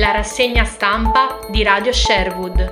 la rassegna stampa di Radio Sherwood.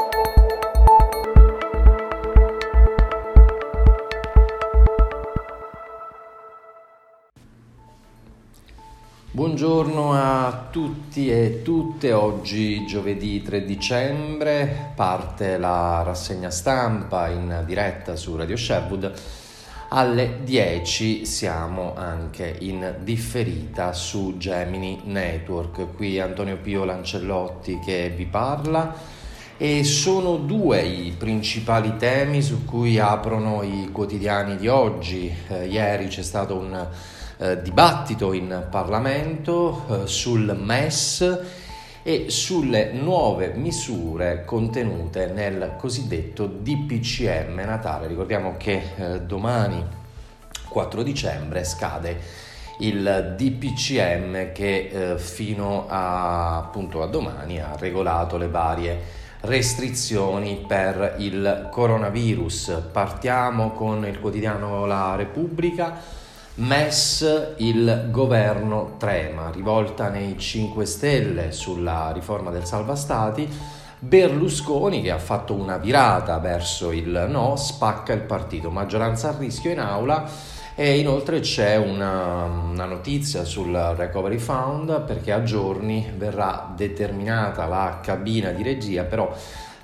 Buongiorno a tutti e tutte, oggi giovedì 3 dicembre parte la rassegna stampa in diretta su Radio Sherwood. Alle 10 siamo anche in differita su Gemini Network. Qui Antonio Pio Lancellotti che vi parla e sono due i principali temi su cui aprono i quotidiani di oggi. Ieri c'è stato un dibattito in Parlamento sul MES e sulle nuove misure contenute nel cosiddetto DPCM Natale. Ricordiamo che domani 4 dicembre scade il DPCM che fino a domani ha regolato le varie restrizioni per il coronavirus. Partiamo con il quotidiano La Repubblica. MES, il governo trema, rivolta nei 5 Stelle sulla riforma del salva stati. Berlusconi, che ha fatto una virata verso il no, spacca il partito, maggioranza a rischio in aula. E inoltre c'è una notizia sul Recovery Fund, perché a giorni verrà determinata la cabina di regia, però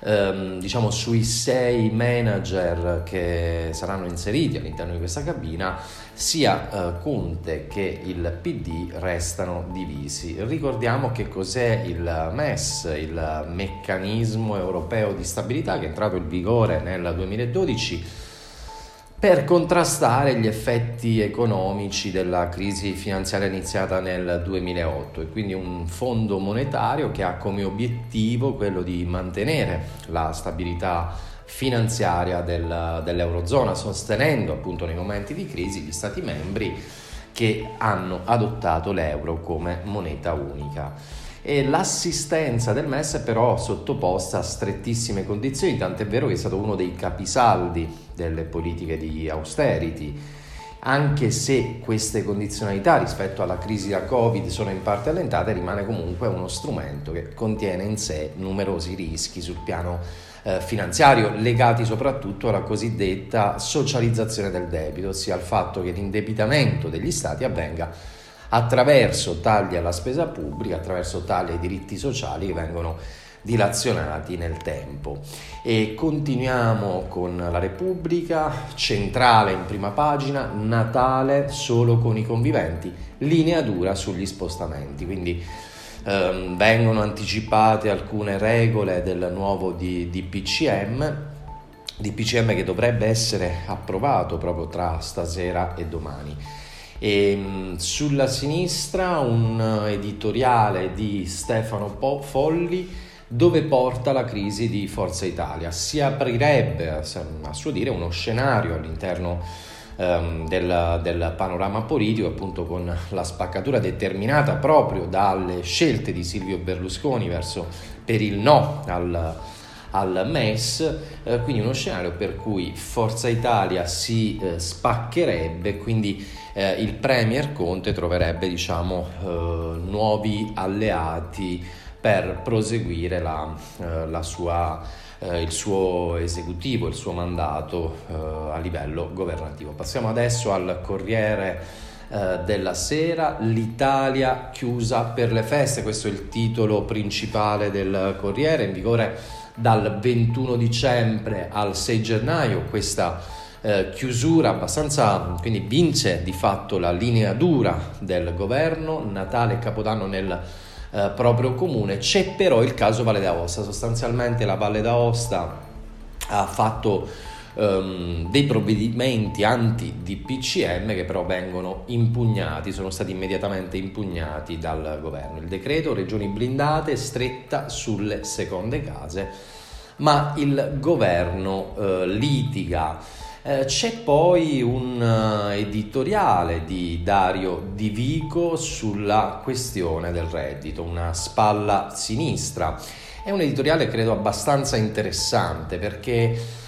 sui 6 manager che saranno inseriti all'interno di questa cabina sia Conte che il PD restano divisi. Ricordiamo che cos'è il MES, il meccanismo europeo di stabilità, che è entrato in vigore nel 2012 per contrastare gli effetti economici della crisi finanziaria iniziata nel 2008, e quindi un fondo monetario che ha come obiettivo quello di mantenere la stabilità finanziaria dell'Eurozona, sostenendo appunto nei momenti di crisi gli Stati membri che hanno adottato l'euro come moneta unica. E l'assistenza del MES è però sottoposta a strettissime condizioni, tant'è vero che è stato uno dei capisaldi delle politiche di austerity, anche se queste condizionalità rispetto alla crisi da Covid sono in parte allentate, rimane comunque uno strumento che contiene in sé numerosi rischi sul piano finanziario, legati soprattutto alla cosiddetta socializzazione del debito, ossia al fatto che l'indebitamento degli stati avvenga attraverso tagli alla spesa pubblica, attraverso tagli ai diritti sociali che vengono dilazionati nel tempo. E continuiamo con La Repubblica, centrale in prima pagina, Natale solo con i conviventi, linea dura sugli spostamenti, quindi vengono anticipate alcune regole del nuovo DPCM che dovrebbe essere approvato proprio tra stasera e domani. E sulla sinistra un editoriale di Stefano Folli, dove porta la crisi di Forza Italia. Si aprirebbe a suo dire uno scenario all'interno del panorama politico, appunto con la spaccatura determinata proprio dalle scelte di Silvio Berlusconi per il no al MES, quindi uno scenario per cui Forza Italia si spaccherebbe, quindi il premier Conte troverebbe nuovi alleati per proseguire il suo esecutivo, il suo mandato a livello governativo. Passiamo adesso al Corriere della Sera. L'Italia chiusa per le feste, questo è il titolo principale del Corriere, in vigore dal 21 dicembre al 6 gennaio questa chiusura abbastanza, quindi vince di fatto la linea dura del governo, Natale e Capodanno nel proprio comune. C'è però il caso Valle d'Aosta. Sostanzialmente la Valle d'Aosta ha fatto dei provvedimenti anti-DPCM che però sono stati immediatamente impugnati dal governo. Il decreto regioni blindate, stretta sulle seconde case, ma il governo litiga. C'è poi un editoriale di Dario Di Vico sulla questione del reddito, una spalla sinistra. È un editoriale credo abbastanza interessante, perché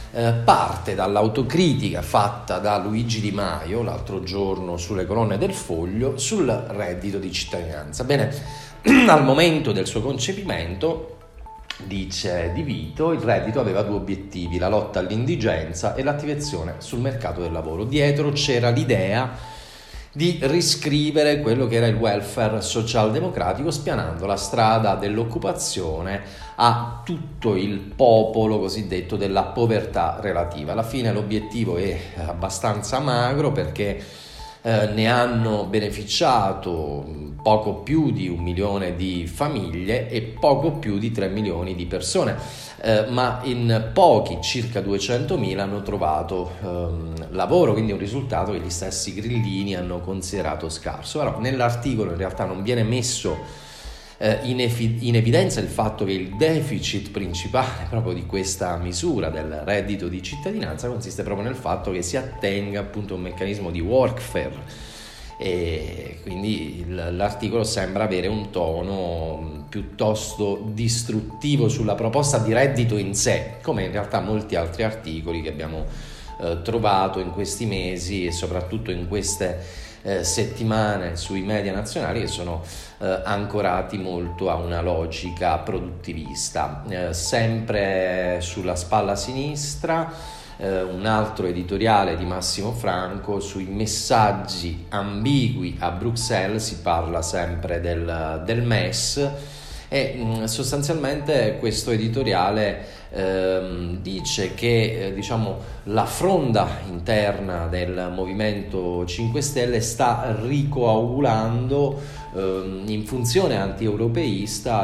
parte dall'autocritica fatta da Luigi Di Maio l'altro giorno sulle colonne del Foglio sul reddito di cittadinanza. Bene, al momento del suo concepimento, dice Di Vito, il reddito aveva due obiettivi: la lotta all'indigenza e l'attivazione sul mercato del lavoro. Dietro c'era l'idea di riscrivere quello che era il welfare socialdemocratico, spianando la strada dell'occupazione a tutto il popolo cosiddetto della povertà relativa. Alla fine l'obiettivo è abbastanza magro, perché ne hanno beneficiato poco più di 1 milione di famiglie e poco più di 3 milioni di persone, ma in pochi, circa 200.000, hanno trovato lavoro, quindi un risultato che gli stessi grillini hanno considerato scarso. Allora, nell'articolo in realtà non viene messo in evidenza il fatto che il deficit principale proprio di questa misura del reddito di cittadinanza consiste proprio nel fatto che si attenga appunto a un meccanismo di workfare, e quindi l'articolo sembra avere un tono piuttosto distruttivo sulla proposta di reddito in sé, come in realtà molti altri articoli che abbiamo trovato in questi mesi e soprattutto in queste settimane sui media nazionali, che sono ancorati molto a una logica produttivista. Sempre sulla spalla sinistra un altro editoriale di Massimo Franco sui messaggi ambigui a Bruxelles. Si parla sempre del MES e sostanzialmente questo editoriale dice che la fronda interna del Movimento 5 Stelle sta ricoagulando in funzione anti-europeista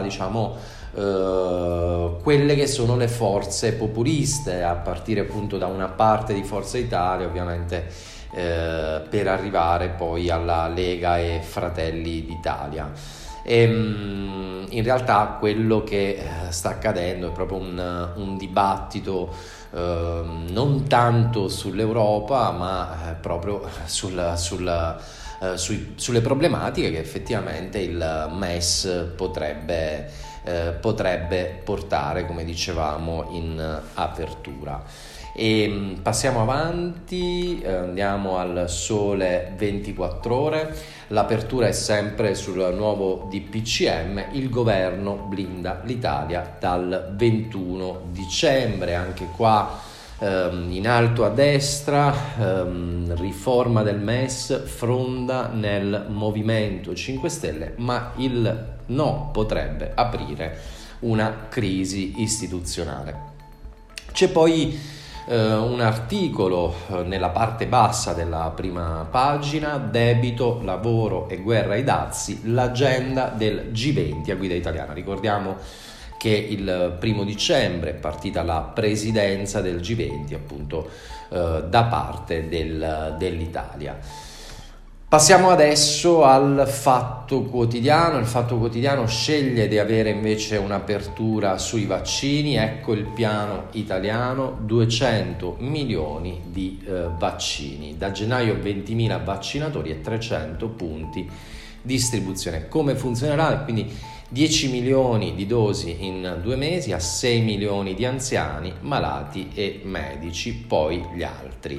quelle che sono le forze populiste, a partire appunto da una parte di Forza Italia, ovviamente, per arrivare poi alla Lega e Fratelli d'Italia. E in realtà quello che sta accadendo è proprio un dibattito non tanto sull'Europa, ma proprio sulle problematiche che effettivamente il MES potrebbe portare, come dicevamo in apertura. E passiamo avanti, andiamo al Sole 24 Ore. L'apertura è sempre sul nuovo DPCM. Il governo blinda l'Italia dal 21 dicembre. Anche qua in alto a destra, riforma del MES, fronda nel Movimento 5 Stelle, ma il no potrebbe aprire una crisi istituzionale. C'è poi un articolo nella parte bassa della prima pagina: debito, lavoro e guerra ai dazi, l'agenda del G20 a guida italiana. Ricordiamo che il 1 dicembre è partita la presidenza del G20 appunto da parte dell'Italia. Passiamo adesso al Fatto Quotidiano. Il Fatto Quotidiano sceglie di avere invece un'apertura sui vaccini. Ecco il piano italiano: 200 milioni di vaccini. Da gennaio 20.000 vaccinatori e 300 punti distribuzione. Come funzionerà? Quindi 10 milioni di dosi in 2 mesi a 6 milioni di anziani, malati e medici, poi gli altri.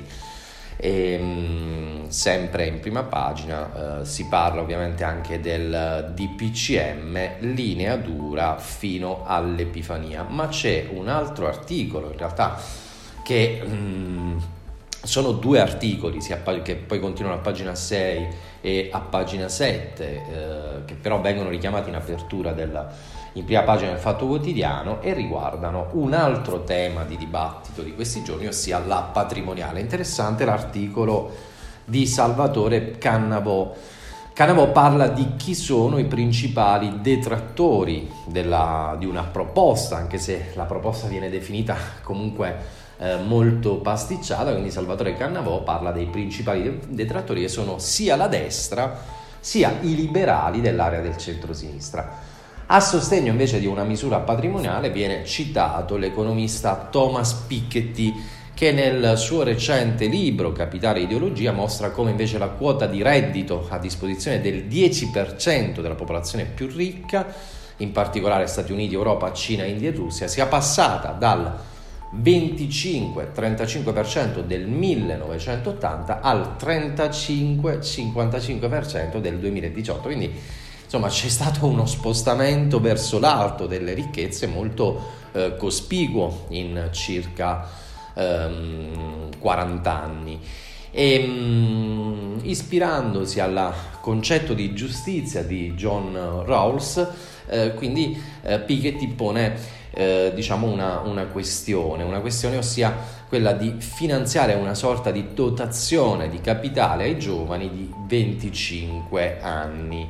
Sempre in prima pagina si parla ovviamente anche del DPCM, linea dura fino all'Epifania, ma c'è un altro articolo in realtà che sono 2 articoli che poi continuano a pagina 6 e a pagina 7 che però vengono richiamati in apertura in prima pagina del Fatto Quotidiano e riguardano un altro tema di dibattito di questi giorni, ossia la patrimoniale. Interessante l'articolo di Salvatore Cannavò. Cannavò parla di chi sono i principali detrattori di una proposta, anche se la proposta viene definita comunque molto pasticciata. Quindi Salvatore Cannavò parla dei principali detrattori, che sono sia la destra sia i liberali dell'area del centro-sinistra. A sostegno invece di una misura patrimoniale viene citato l'economista Thomas Piketty, che nel suo recente libro Capitale e Ideologia mostra come invece la quota di reddito a disposizione del 10% della popolazione più ricca, in particolare Stati Uniti, Europa, Cina, India e Russia, sia passata dal 25-35% del 1980 al 35-55% del 2018, quindi insomma c'è stato uno spostamento verso l'alto delle ricchezze molto cospicuo in circa 40 anni. E ispirandosi al concetto di giustizia di John Rawls, quindi Piketty pone diciamo una questione, ossia quella di finanziare una sorta di dotazione di capitale ai giovani di 25 anni,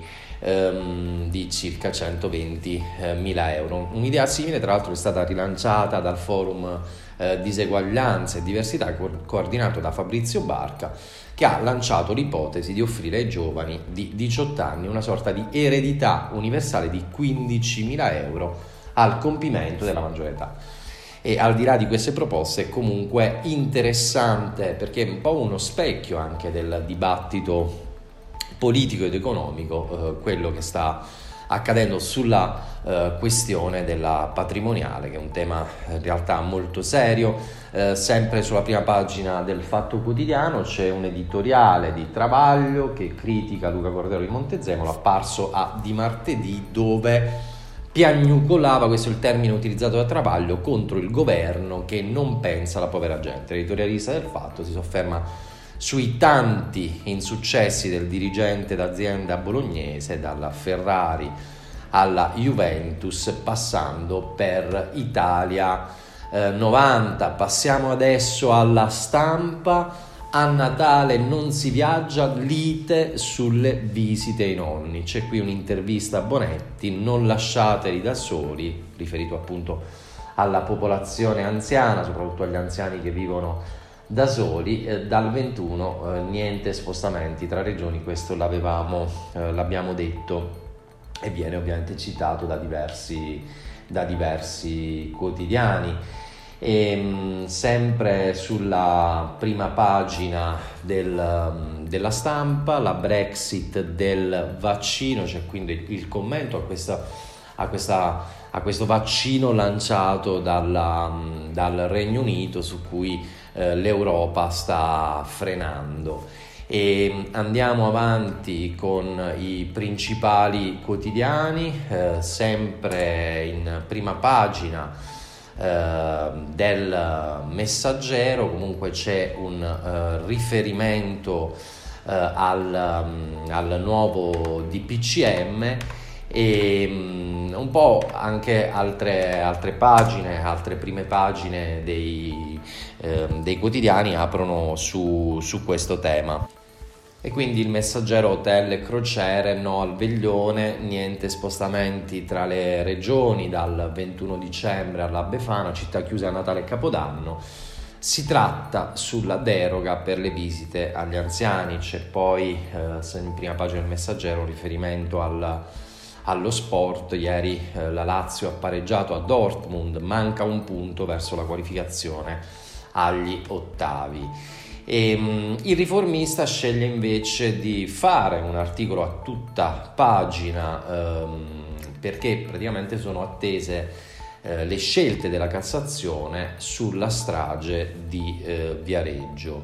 di circa 120.000 euro. Un'idea simile tra l'altro è stata rilanciata dal forum Diseguaglianza e Diversità, coordinato da Fabrizio Barca, che ha lanciato l'ipotesi di offrire ai giovani di 18 anni una sorta di eredità universale di 15.000 euro al compimento della maggiore età. E al di là di queste proposte è comunque interessante, perché è un po' uno specchio anche del dibattito politico ed economico, quello che sta accadendo sulla questione della patrimoniale, che è un tema in realtà molto serio. Sempre sulla prima pagina del Fatto Quotidiano c'è un editoriale di Travaglio che critica Luca Cordero di Montezemolo, apparso di martedì, dove piagnucolava, questo è il termine utilizzato da Travaglio, contro il governo che non pensa alla povera gente. L'editorialista del Fatto si sofferma sui tanti insuccessi del dirigente d'azienda bolognese, dalla Ferrari alla Juventus, passando per Italia 90. Passiamo adesso alla Stampa. A Natale non si viaggia, lite sulle visite ai nonni. C'è qui un'intervista a Bonetti: non lasciateli da soli, riferito appunto alla popolazione anziana, soprattutto agli anziani che vivono da soli. Dal 21 niente spostamenti tra regioni, questo l'abbiamo detto, e viene ovviamente citato da diversi quotidiani. E sempre sulla prima pagina della Stampa, la Brexit del vaccino, c'è quindi il commento a questo vaccino lanciato dal Regno Unito, su cui l'Europa sta frenando. E andiamo avanti con i principali quotidiani, sempre in prima pagina del Messaggero. Comunque c'è un riferimento al nuovo DPCM, e un po' anche altre prime pagine dei quotidiani aprono su questo tema. E quindi il Messaggero: hotel e crociere, no al veglione, niente spostamenti tra le regioni dal 21 dicembre alla Befana, città chiuse a Natale e Capodanno. Si tratta sulla deroga per le visite agli anziani. C'è poi in prima pagina del Messaggero un riferimento allo sport. Ieri la Lazio ha pareggiato a Dortmund, manca un punto verso la qualificazione agli ottavi. E il Riformista sceglie invece di fare un articolo a tutta pagina, perché praticamente sono attese le scelte della Cassazione sulla strage di Viareggio.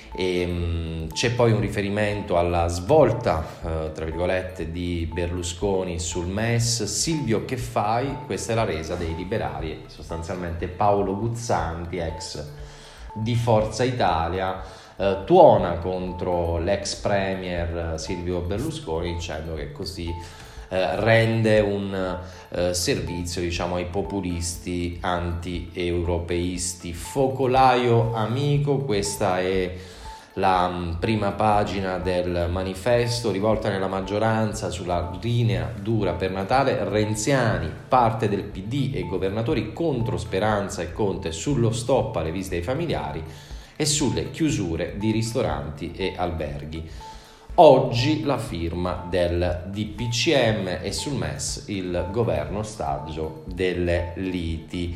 E c'è poi un riferimento alla svolta tra virgolette di Berlusconi sul MES. Silvio, che fai? Questa è la resa dei liberali. Sostanzialmente Paolo Guzzanti, ex di Forza Italia, tuona contro l'ex premier Silvio Berlusconi, dicendo che così rende un servizio, diciamo, ai populisti anti-europeisti. Focolaio amico, questa è la prima pagina del Manifesto, rivolta nella maggioranza sulla linea dura per Natale. Renziani, parte del PD e governatori contro Speranza e Conte sullo stop alle visite ai familiari e sulle chiusure di ristoranti e alberghi. Oggi la firma del DPCM e sul MES il governo ostaggio delle liti,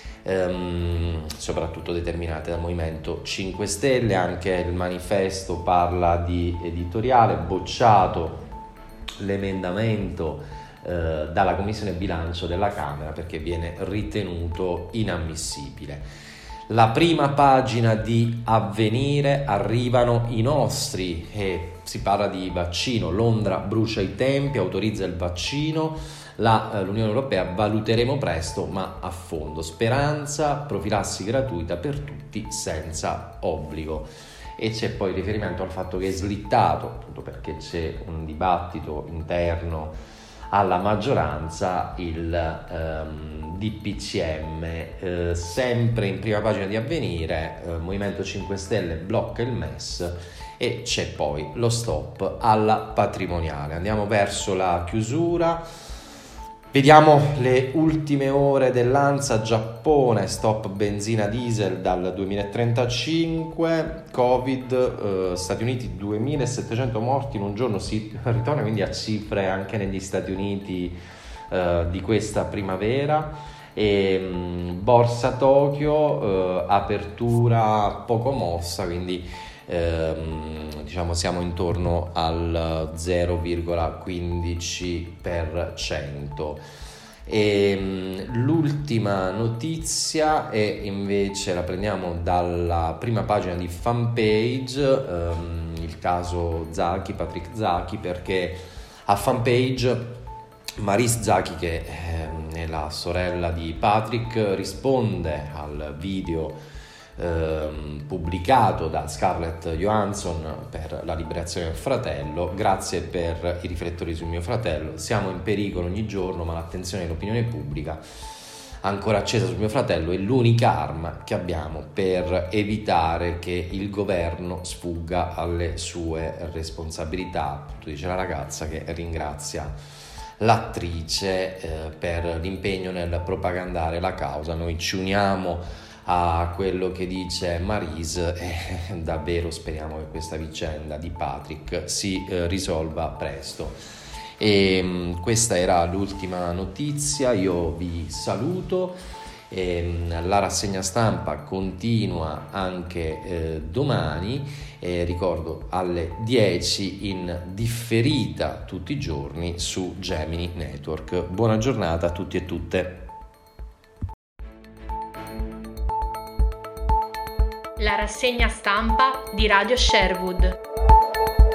soprattutto determinate dal Movimento 5 Stelle. Anche il Manifesto parla di editoriale: bocciato l'emendamento dalla Commissione Bilancio della Camera perché viene ritenuto inammissibile. La prima pagina di Avvenire, arrivano i nostri e si parla di vaccino. Londra brucia i tempi, autorizza il vaccino. L'Unione Europea valuteremo presto ma a fondo. Speranza, profilassi gratuita per tutti senza obbligo. E c'è poi riferimento al fatto che è slittato, appunto perché c'è un dibattito interno alla maggioranza, il DPCM, sempre in prima pagina di Avvenire. Movimento 5 Stelle blocca il MES e c'è poi lo stop alla patrimoniale. Andiamo verso la chiusura. Vediamo le ultime ore dell'ANSA. Giappone, stop benzina diesel dal 2035, Covid, Stati Uniti 2700 morti in un giorno, si ritorna quindi a cifre anche negli Stati Uniti di questa primavera. E Borsa Tokyo, apertura poco mossa, quindi diciamo siamo intorno al 0,15%. E l'ultima notizia è invece, la prendiamo dalla prima pagina di Fanpage, il caso Zaki, Patrick Zaki, perché a Fanpage Maris Zaki, che è la sorella di Patrick, risponde al video pubblicato da Scarlett Johansson per la liberazione del fratello. Grazie per i riflettori sul mio fratello, siamo in pericolo ogni giorno, ma l'attenzione dell'opinione pubblica ancora accesa sul mio fratello è l'unica arma che abbiamo per evitare che il governo sfugga alle sue responsabilità, dice la ragazza, che ringrazia l'attrice per l'impegno nel propagandare la causa. Noi ci uniamo a quello che dice Maris e davvero speriamo che questa vicenda di Patrick si risolva presto. E questa era l'ultima notizia. Io vi saluto. La rassegna stampa continua anche domani, ricordo alle 10 in differita tutti i giorni su Gemini Network. Buona giornata a tutti e tutte. La rassegna stampa di Radio Sherwood.